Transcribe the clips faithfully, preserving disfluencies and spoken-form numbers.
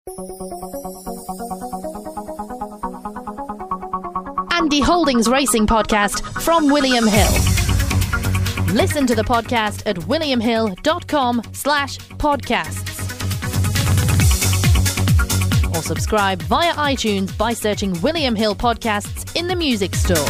Andy Holdings Racing Podcast from William Hill. Listen to the podcast at williamhill.com slash podcasts. Or subscribe via iTunes by searching William Hill Podcasts in the music store.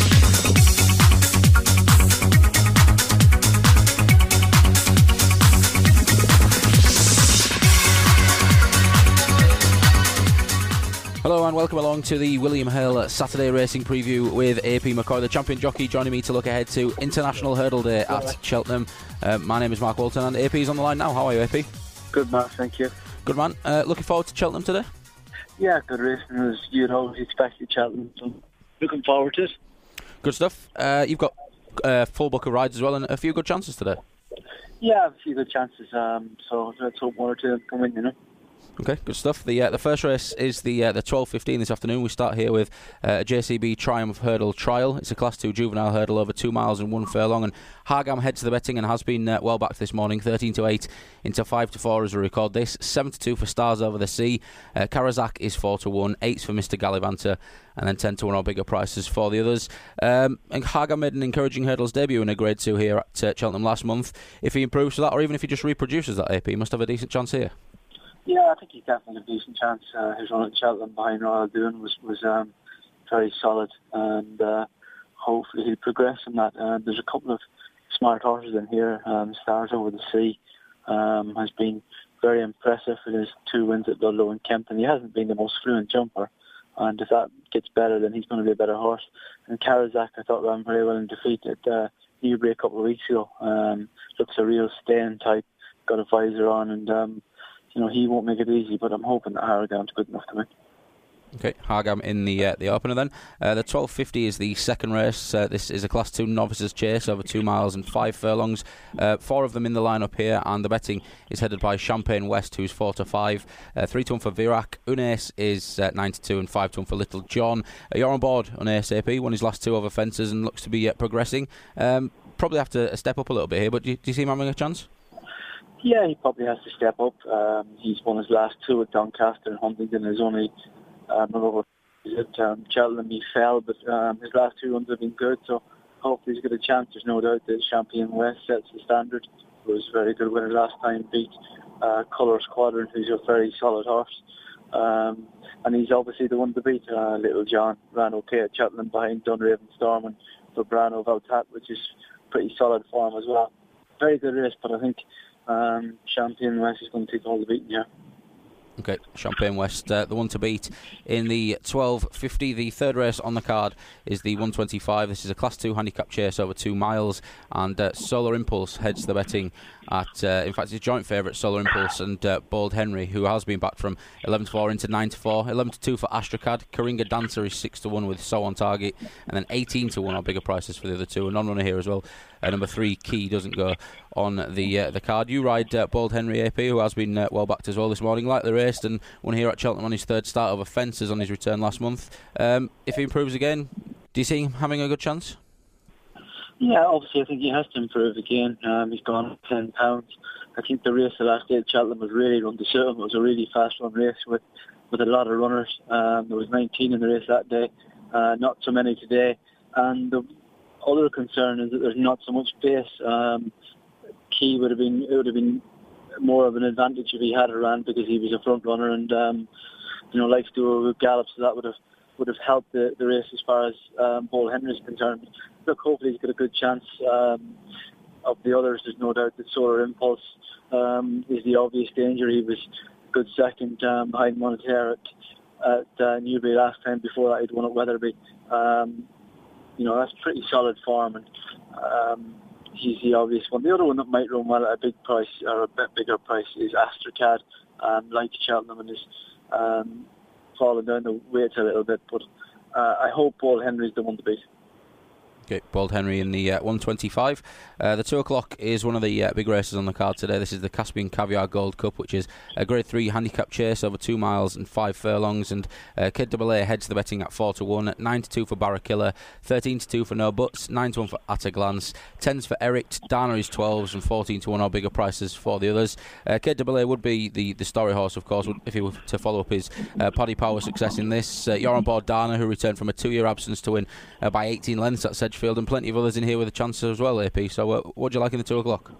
Hello and welcome along to the William Hill Saturday Racing Preview with A P McCoy, the champion jockey, joining me to look ahead to International Hurdle Day at Cheltenham. Uh, my name is Mark Walton and A P is on the line now. How are you, A P? Good, Mark, thank you. Good, man. Uh, looking forward to Cheltenham today? Yeah, good racing as you'd always expect at Cheltenham, so looking forward to it. Good stuff. Uh, you've got a uh, full book of rides as well and a few good chances today. Yeah, a few good chances, um, so let's hope one or two come in, you know. Okay, good stuff. The uh, the first race is the uh, the twelve fifteen this afternoon. We start here with uh, a J C B Triumph Hurdle Trial. It's a Class two juvenile hurdle over two miles and one furlong. And Hargam heads to the betting and has been uh, well backed this morning. thirteen to eight into five to four as we record this. seven to two for Stars Over the Sea. Uh, Karazak is four to one. eight's for Mister Gallivanter. And then ten to one or bigger prices for the others. Um, and Hargam made an encouraging hurdles debut in a Grade two here at uh, Cheltenham last month. If he improves to that, or even if he just reproduces that, A P, he must have a decent chance here. Yeah, I think he's definitely a decent chance. Uh, his run at Cheltenham behind Royal Doon was, was um, very solid, and uh, hopefully he'll progress in that. Uh, there's a couple of smart horses in here. Um, Stars Over the Sea um, has been very impressive in his two wins at Ludlow and Kempton. He hasn't been the most fluent jumper, and if that gets better, then he's going to be a better horse. And Karazak, I thought, ran very well in defeat at uh, Newbury a couple of weeks ago. Um, looks a real staying type, got a visor on, and um, you know, he won't make it easy, but I'm hoping that Hargam's good enough to win. Okay, Hargam in the uh, the opener then. Uh, the twelve fifty is the second race. Uh, this is a Class two novices chase over two miles and five furlongs. Uh, four of them in the lineup here, and the betting is headed by Champagne West, who's four to five. Uh, three to one for Virac. Unace is uh, nine to two, and five to one for Little John. Uh, you're on board on A S A P. Won his last two over fences and looks to be uh, progressing. Um, probably have to step up a little bit here, but do you, do you see him having a chance? Yeah, he probably has to step up. Um, he's won his last two at Doncaster and Huntingdon. His only um, over at um, Cheltenham he fell, but um, his last two runs have been good. So hopefully he's got a chance. There's no doubt that Champagne West sets the standard. He was a very good winner last time. Beat uh, Colour Squadron, who's a very solid horse. Um, and he's obviously the one to beat. Uh, Little John ran okay at Cheltenham behind Dunraven Storm and Vibrano Valtat, which is pretty solid form as well. Very good race, but I think Um, Champagne West is going to take all the beating here. Okay, Champagne West, uh, the one to beat in the twelve fifty. The third race on the card is the one twenty-five. This is a Class two handicap chase over two miles, and uh, Solar Impulse heads the betting at, uh, in fact, his joint favourite, Solar Impulse and uh, Bold Henry, who has been back from eleven to four into nine to four. eleven to two for Astracad. Karinga Dancer is six to one with So on Target, and then eighteen to one or bigger prices for the other two. A non-runner here as well. Uh, number three, Key, doesn't go on the uh, the card. You ride uh, Bold Henry, A P, who has been uh, well backed as well this morning. Like the race, and won here at Cheltenham on his third start over fences on his return last month. Um, if he improves again, do you see him having a good chance? Yeah, obviously I think he has to improve again. Um, he's gone ten pounds. I think the race the last day at Cheltenham was really run to suit him. It was a really fast run race with, with a lot of runners. Um, there was nineteen in the race that day, uh, not so many today. And the other concern is that there's not so much pace. Um, Key would have been it would have been more of an advantage if he had a run because he was a front runner and um, you know likes to do a gallop, so that would have would have helped the, the race as far as um, Bold Henry is concerned. Look, hopefully he's got a good chance. Um, of the others, there's no doubt that Solar Impulse um, is the obvious danger. He was a good second um, behind Monetaire at, at uh, Newbury last time. Before that, he'd won at Wetherby. Um, you know, that's pretty solid form, and um, he's the obvious one. The other one that might run well at a big price, or a bit bigger price, is Astracad. Um, like Cheltenham, and is um, falling down the weights a little bit, but uh, I hope Paul Henry's the one to beat. Okay, Bald Henry in the uh, one twenty-five. Uh, the two o'clock is one of the uh, big races on the card today. This is the Caspian Caviar Gold Cup, which is a Grade three handicap chase over two miles and five furlongs. And uh, Kid Double A heads the betting at four to one, nine to two for Barrakiller, thirteen to two for No Buts, nine to one for At a Glance, tens for Eric, Dana is twelves, and fourteen to one or bigger prices for the others. Uh, Kid Double A would be the, the story horse, of course, if he were to follow up his uh, Paddy Power success in this. Uh, you're on board Dana, who returned from a two-year absence to win uh, by eighteen lengths at Sedgefield, and plenty of others in here with a chance as well, A P. So uh, what do you like in the two o'clock?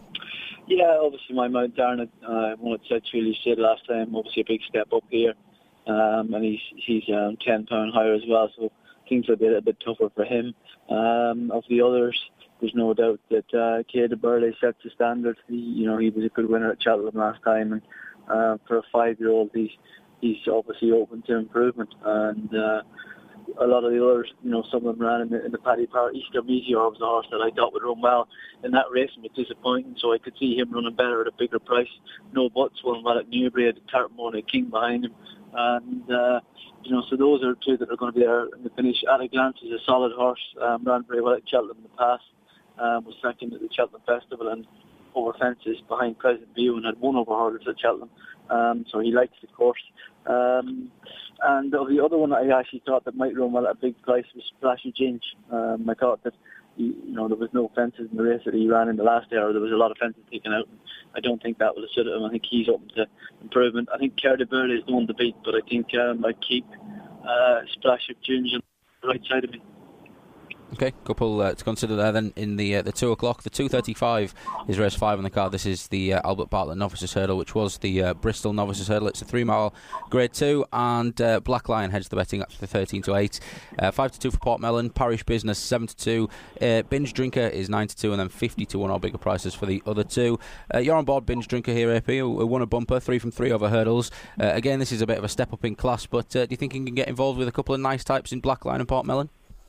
Yeah, obviously my Mount Darna, uh, won at Sedgefield, he said last time, obviously a big step up here, um, and he's he's um, ten pound higher as well, so things will be a little bit tougher for him. Um, of the others, there's no doubt that uh, Cade Burley sets the standard. He, you know, he was a good winner at Cheltenham last time, and uh, for a five-year-old, he's he's obviously open to improvement. And uh, a lot of the others, you know, some of them ran in the, in the Paddy Power. Easter Meteor was a horse that I thought would run well in that race and was disappointing, so I could see him running better at a bigger price. No Buts won well at Newbury, at Tartmore and a King behind him. And, uh, you know, so those are two that are going to be there in the finish. At a Glance is a solid horse, um, ran very well at Cheltenham in the past, um, was second at the Cheltenham Festival and over fences behind Crescent View and had won over hurdles at Cheltenham. Um, so he likes the course. Um, and of the other one I actually thought that might run well at a big price was Splashy Ginge. Um, I thought that, he, you know, there was no fences in the race that he ran in the last hour. There was a lot of fences taken out. And I don't think that will have suited him. I think he's open to improvement. I think Care de Burley is the one to beat, but I think um, I'd keep uh, Splash of Ginge on the right side of me. Okay, couple uh, to consider there then in the uh, the two o'clock. The two thirty-five is race five on the card. This is the uh, Albert Bartlett Novices Hurdle, which was the uh, Bristol Novices Hurdle. It's a three mile grade two, and uh, Black Lion heads the betting up to thirteen to eight. Uh, five to two for Portmelon, Parish Business seven to two. Uh, Binge Drinker is nine to two, and then fifty to one or bigger prices for the other two. Uh, you're on board Binge Drinker here, A P, who, who won a bumper, three from three over hurdles. Uh, again, this is a bit of a step up in class, but uh, do you think he can get involved with a couple of nice types in Black Lion and Portmelon?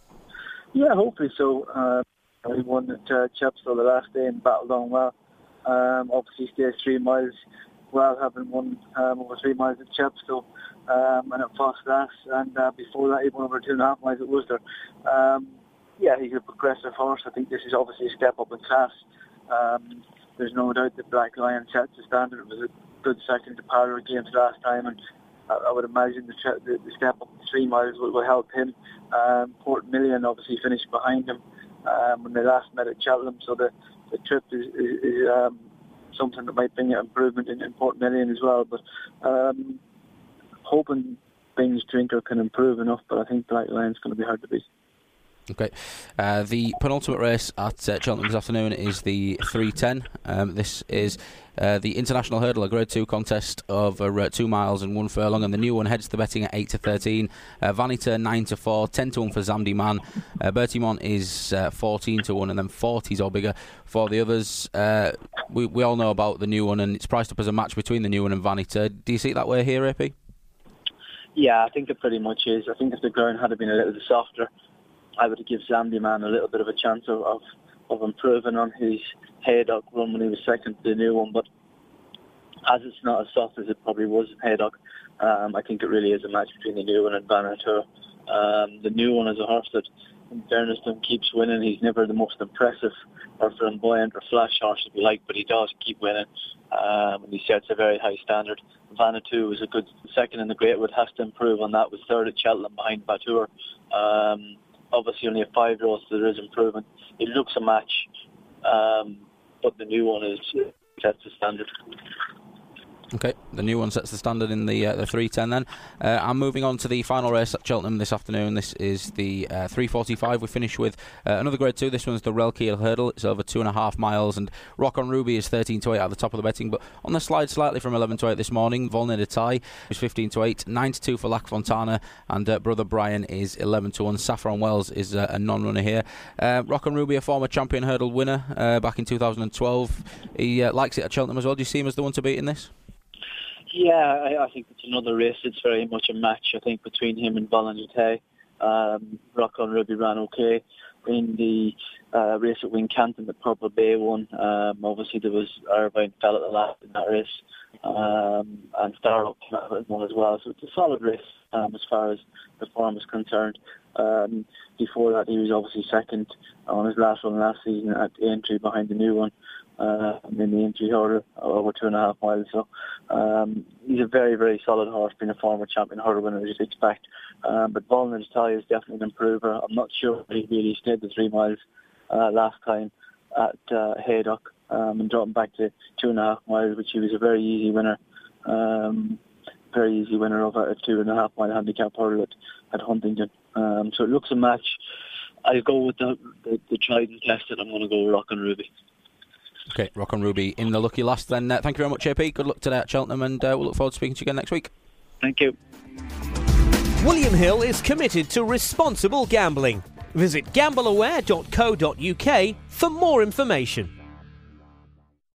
Yeah, hopefully so. Uh, he won at uh, Chepstow the last day and battled on well. Um, obviously stays three miles well, having won um, over three miles at Chepstow um, and at Fossgrass, and uh, before that he won over two and a half miles at Worcester. Um, yeah, he's a progressive horse. I think this is obviously a step up in class. Um, there's no doubt that Black Lion sets the standard. It was a good second to Power Games last time, and I would imagine the, tre- the, the step up to three miles will, will help him. Um, Port Million obviously finished behind him um, when they last met at Cheltenham, so the, the trip is, is, is um, something that might bring an improvement in, in Port Million as well. But um, hoping Binge Drinker can improve enough, but I think Black Lion's going to be hard to beat. Okay. Uh, the penultimate race at uh, Cheltenham this afternoon is the three ten. Um, this is uh, the International Hurdle, a Grade two contest over uh, two miles and one furlong, and the new one heads the betting at eight to thirteen. Uh, Vanita nine to four, ten to one for Zamdi Man. Uh, Bertimont is uh, fourteen to one, and then forties or bigger for the others. Uh, we we all know about the new one, and it's priced up as a match between the new one and Vanita. Do you see it that way here, A P? Yeah, I think it pretty much is. I think if the ground had been a little bit softer, I would give Zamdi Man a little bit of a chance of, of, of improving on his Haydock run when he was second to the new one. But as it's not as soft as it probably was in Haydock, um, I think it really is a match between the new one and Vanuatu. Um, the new one is a horse that, in fairness to him, keeps winning. He's never the most impressive or flamboyant or flash horse, if you like, but he does keep winning. Um, and he sets a very high standard. Vanuatu is a good second in the Greatwood, has to improve on that, was third at Cheltenham behind Batur. Um, Obviously only a five-year-old, so there is improvement. It looks a match, um, but the new one is sets the standard. Okay, the new one sets the standard in the uh, the three ten then. Uh, I'm moving on to the final race at Cheltenham this afternoon. This is the uh, three forty-five. We finish with uh, another Grade two. This one's the Relkeel Hurdle. It's over two and a half miles, and Rock on Ruby is thirteen to eight at the top of the betting, but on the slide slightly from eleven to eight this morning. Volney de Taille is fifteen to eight, nine to two for Lac Fontana, and uh, Brother Brian is eleven to one. Saffron Wells is uh, a non-runner here. Uh, Rock on Ruby, a former champion hurdle winner uh, back in two thousand twelve. He uh, likes it at Cheltenham as well. Do you see him as the one to beat in this? Yeah, I, I think it's another race. It's very much a match, I think, between him and Volney de Taille. Um, Rock on Ruby ran okay in the uh, race at Wincanton, the Purple Bay one. Um, obviously, there was Irvine fell at the last in that race, um, and Startup came out in one as well. So it's a solid race um, as far as the form is concerned. Um, before that, he was obviously second on his last run last season at Aintree behind the new one. Uh, in the Aintree hurdle over two and a half miles. So um, he's a very, very solid horse, being a former champion hurdle winner, as you'd expect. Um, but Volner Natalia is definitely an improver. I'm not sure he really stayed the three miles uh, last time at uh, Haydock um, and dropped him back to two and a half miles, which he was a very easy winner. Um, very easy winner over a two and a half mile handicap hurdle at, at Huntingdon. Um, so it looks a match. I'll go with the, the, the tried and tested. I'm going to go with Rock and Ruby. Okay, Rock and Ruby in the lucky last then. Uh, thank you very much, A P. Good luck today at Cheltenham, and uh, we'll look forward to speaking to you again next week. Thank you. William Hill is committed to responsible gambling. Visit gamble aware dot co dot uk for more information.